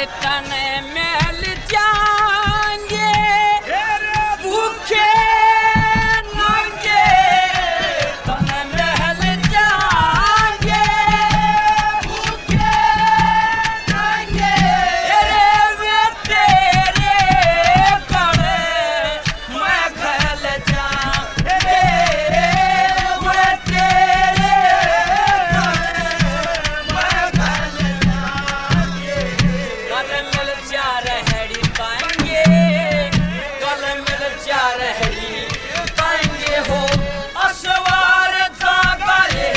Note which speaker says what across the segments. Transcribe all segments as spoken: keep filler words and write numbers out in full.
Speaker 1: तने मिल जाएंगे भूखे नंगे तने मिल जाएंगे भूखे नंगे तेरे वे तेरे कड़े मैं घल जाऊंगे वे तेरे कल मिल जा रहड़ी पाएंगे कल मिल जा रहड़ी पाएंगे हो असवार जागरे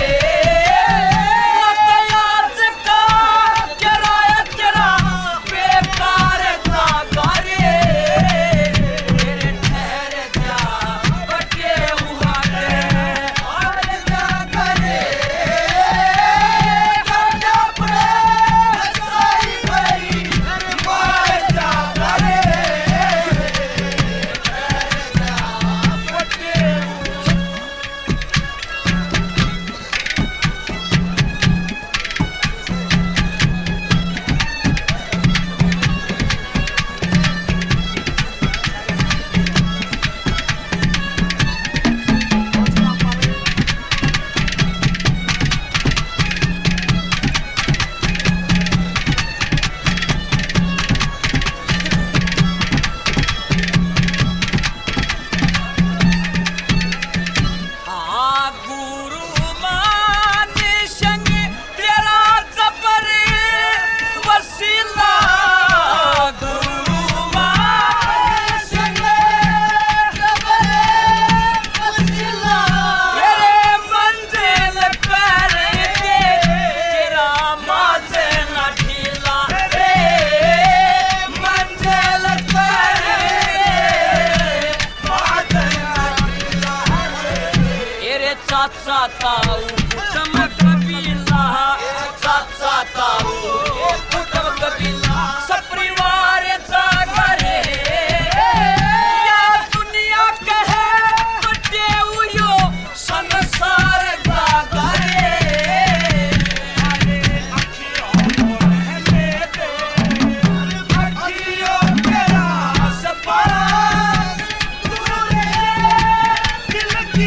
Speaker 1: याद का किराया तेरा बेकार जागरे तेरे ठहर जा बटे हुआ रे और जागरे करना पड़े सही भरी चाचा ताऊ कुटुंब कबीला चाचा ताऊ कुटुंब कबीला सब परिवार जागरे या दुनिया कहे बटे हुयो संसार जागरे अखियों रहने दे अखियों तेरा सपना दूर दिल की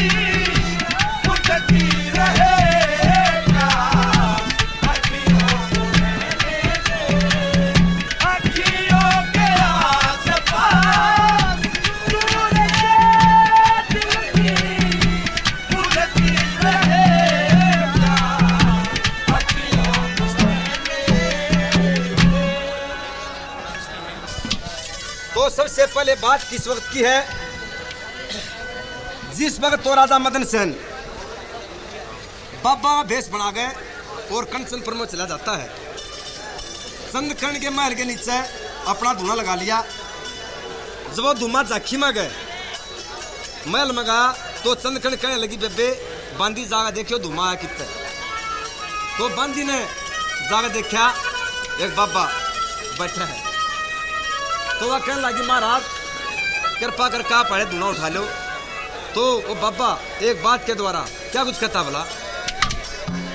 Speaker 2: तो सबसे पहले बात किस वक्त की है, जिस वक्त तो राजा मदन सेन बाबा भेष बना गए और कंचनपुर में चला जाता है। चंदखंड के महल के नीचे अपना धुआं लगा लिया। जब वो धुआं झांकी में गए महल में गया तो चंदखंड कहने लगी बेबे बांदी जागा देखियो धुआं आया कितने। तो बांदी ने जागा देखा एक बाबा बैठा है। तो वह कहने लगी महाराज कृपा कर का पड़े धुआं उठा लो। तो वो बाबा एक बात के द्वारा क्या कुछ कहता बोला